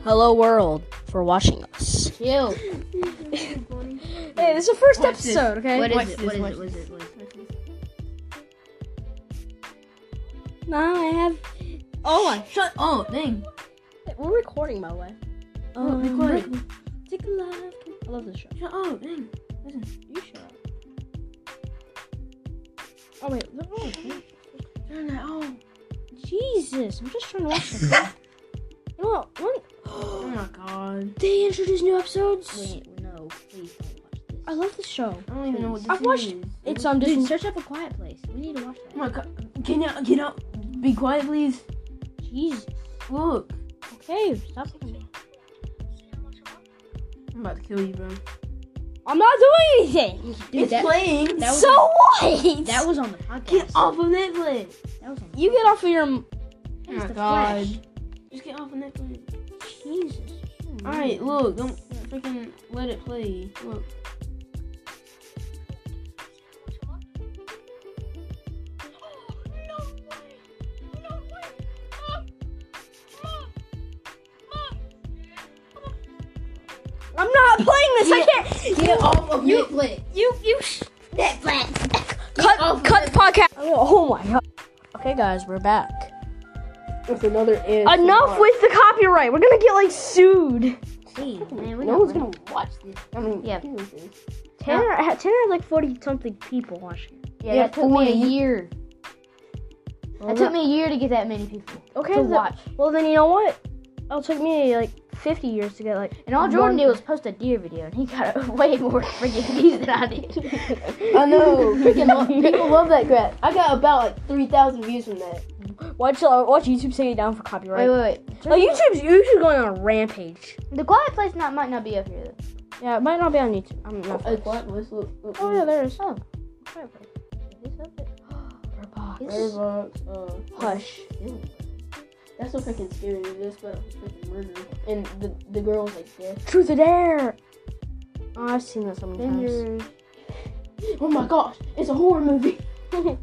Hello world for watching us. Chill. Hey, this is the first episode, okay? What Watch is it? this, What watch is it? this. What is it? Now I have. Oh, dang. We're recording, by the way. Recording. Take a left. I love this show. Shut up, dang. Listen. You shut up. Oh wait, Turn that off. Jesus! I'm just trying to watch something. You know what? Oh my god. They introduce new episodes. Wait, no, please don't watch this. I love this show. I don't even know what this I've watched- is. It's Dude, Disney. search up A Quiet Place. We need to watch Oh that. my god. Can you get out? Be quiet, please. Jesus. Look. Okay, stop. I'm about to kill you, bro. I'm not doing anything. Dude, It's that, playing. that was So what? that was on the podcast. Get off of Netflix. That was on the You get off of your. Oh It's my the god. Flash. Just get off of Netflix. Jesus. Alright, look. Don't freaking let it play. Look. I'm not playing this. I can't. Get off of you- Netflix. Netflix. off Cut of the podcast. Oh my god. Okay, guys, we're back. That's another Enough with the copyright. We're gonna get like sued. See, man, we No got one's rid- gonna watch this. I mean, Yeah. Tanner had like 40 something people watching. Yeah, Yeah, that took me a 40. year. That took me a year to get that many people Okay, to then- watch. Well, then you know what? It'll take me like 50 years to get like. And all Jordan did was post a deer video, and he got way more freaking views than I did. I know. Freaking people love that crap. I got about like 3,000 views from that. Watch YouTube take it down for copyright. Wait. Like YouTube's going on a rampage. The Quiet Place might not be up here though. Yeah, it might not be on YouTube. I'm not. Hey, what? Let's look. Oh yeah, there is. Oh. Quiet Place. Is this up there? Airbox, Hush. That's so freaking scary. This about freaking murder. And the girl's like dead. Truth or Dare. Oh, I've seen that so many times. Avengers. Oh my gosh, it's a horror movie. That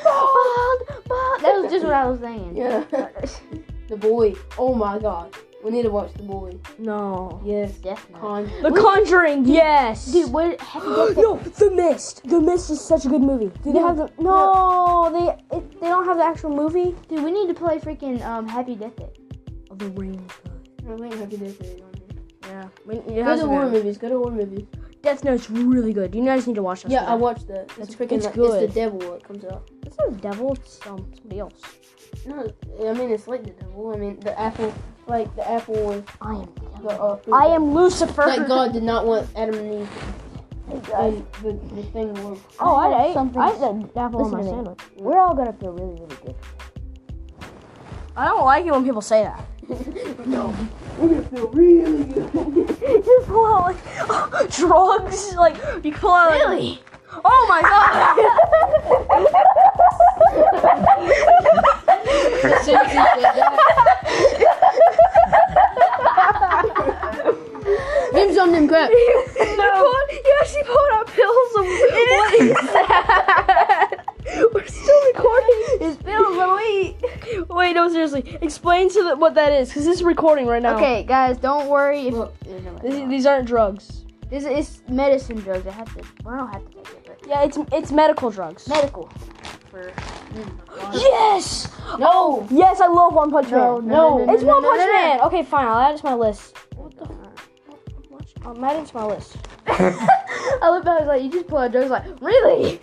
was just what I was saying. Yeah. The Boy. Oh my god. We need to watch The Boy. No. Yes. Death Note. Conjuring. The Conjuring. Yes. Dude, what? Happy Birthday. No, The Mist. The Mist is such a good movie. Do they have the? No, they don't have the actual movie. Dude, we need to play freaking Happy Death Day. Oh, the ring. I think Happy Death Day on here. Yeah. Go to horror movies. Go to horror movies. Death Note's really good. You guys need to watch that. Yeah, I watched that. It's freaking. it's It's good. the devil that comes out. It's not the devil. It's somebody else. No, I mean it's like the devil. I mean the apple. Like the apple was I am. the. Fruit I am Lucifer. Like God did not want Adam and Eve. And the thing was. Oh, I ate something- that apple on Listen my to me. sandwich. We're all gonna feel really, really good. I don't like it when people say that. No, we're gonna feel really good. Just pull out like drugs. Like you pull out. Like, Really? oh my Names on them crap. You actually pulled out pills. What is that? We're still recording. It's pills, but wait. Wait, no, seriously. Explain to what that is, because this is recording right now. Okay, guys, don't worry. If, Look, These aren't drugs. this is medicine drugs. I have to. Well, I don't have to take it, but Yeah, it's medical drugs. medical. For Yes! No. Yes, I love One Punch No, Man. no, It's no, One no, Punch no, no. Man. Okay, fine. I'll add it to my list. What the? I'm adding to my list. I love how it's like you just pull out drugs. Like really?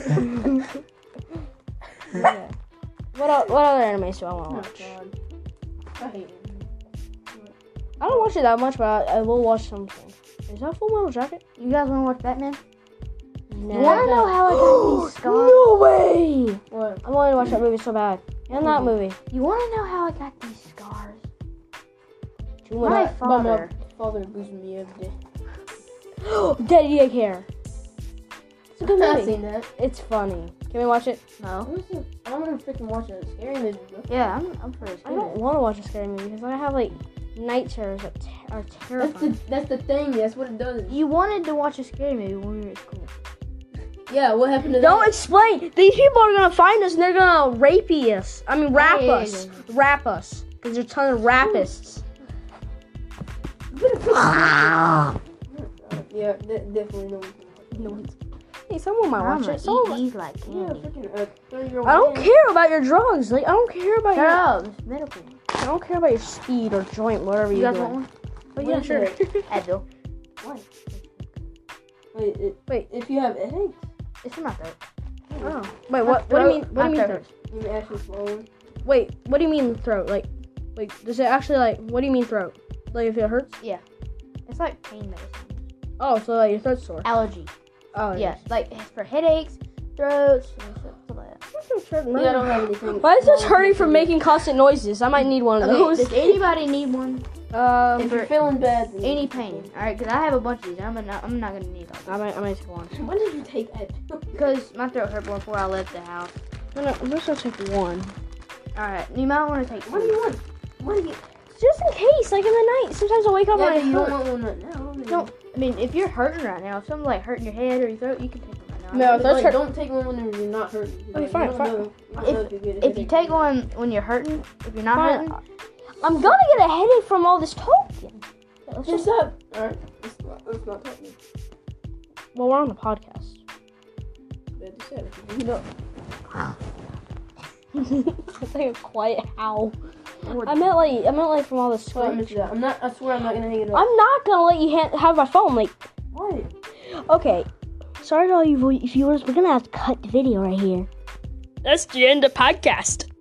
Yeah. What other animes do I want to Oh watch? God. I hate it. I don't watch it that much, but I will watch something. Is that Full Metal Jacket? You guys want to watch Batman? No. You want to know how I got these scars? No way! What? I wanted to watch that movie so bad. And that movie. You want to know how I got these scars? Too My much. father. My father abused me every day. Daddy Daycare. It's a good I've movie. seen that. It's funny. Can we watch it? No. I want to freaking watch a scary movie, bro. Yeah, I'm for I don't want to watch a scary movie because I have like night terrors that are terrifying. That's the thing. That's what it does. You wanted to watch a scary movie when we were at school. Yeah, what happened to Don't that? explain. These people are gonna find us and they're gonna rape us. Rap Yeah, yeah, us. yeah, Rap us. Because there's a ton of rapists. Yeah, definitely no. No. Hey, someone might I'm watch gonna it. Someone. eat these like Yeah, candy. freaking 30-year-old I don't man. care about your drugs. Like I don't care about Shut your. up. It's medical. I don't care about your speed or joint, whatever You you guys do. want one? Oh yeah, What sure. is Advil. What? Wait, Wait. if you have headaches, It's in my throat. Oh. Wait, what do you mean? What do you mean? Throat? you actually swollen. Wait, what do you mean throat? Like, does it actually like? What do you mean throat? Like if it hurts? It's like pain medicine. Oh, so like your throat's sore. Allergy. Oh Yeah, like it's for headaches, throats, and stuff like that. Yeah, I don't have anything. Why is this hurting from making constant noises? I might need one of Okay, those. does anybody need one? If you're feeling bad, then Any pain? Alright, because I have a bunch of these. I'm not gonna need all. I might take one. When did you take that? Because my throat hurt before I left the house. No, I'm just gonna take one. Alright, you might want to take What do two. you want? What do you? Just in case, like in the night. Sometimes I wake up Yeah, and I but you don't hurt. want one right now. I mean, No, I mean, if you're hurting right now, if something's like hurting your head or your throat, you can take them right now. No, but, that's like, hurt- don't take one when you're not hurting. Okay, Like, fine, you don't fine. know- you don't know if you get a If you headache. take one when you're hurting, if you're not Fine. hurting, I'm gonna get a headache from all this talking. Let's Just just. stop. All right, let's not talk. Well, we're on the podcast. Bad to say. You know. It's like a quiet howl. What- I meant like from all the Well, I screams. missed that. I'm not. I swear I'm not gonna hang it up. I'm not gonna let you have my phone. Like, What? okay. Sorry to all you viewers. We're gonna have to cut the video right here. That's the end of podcast.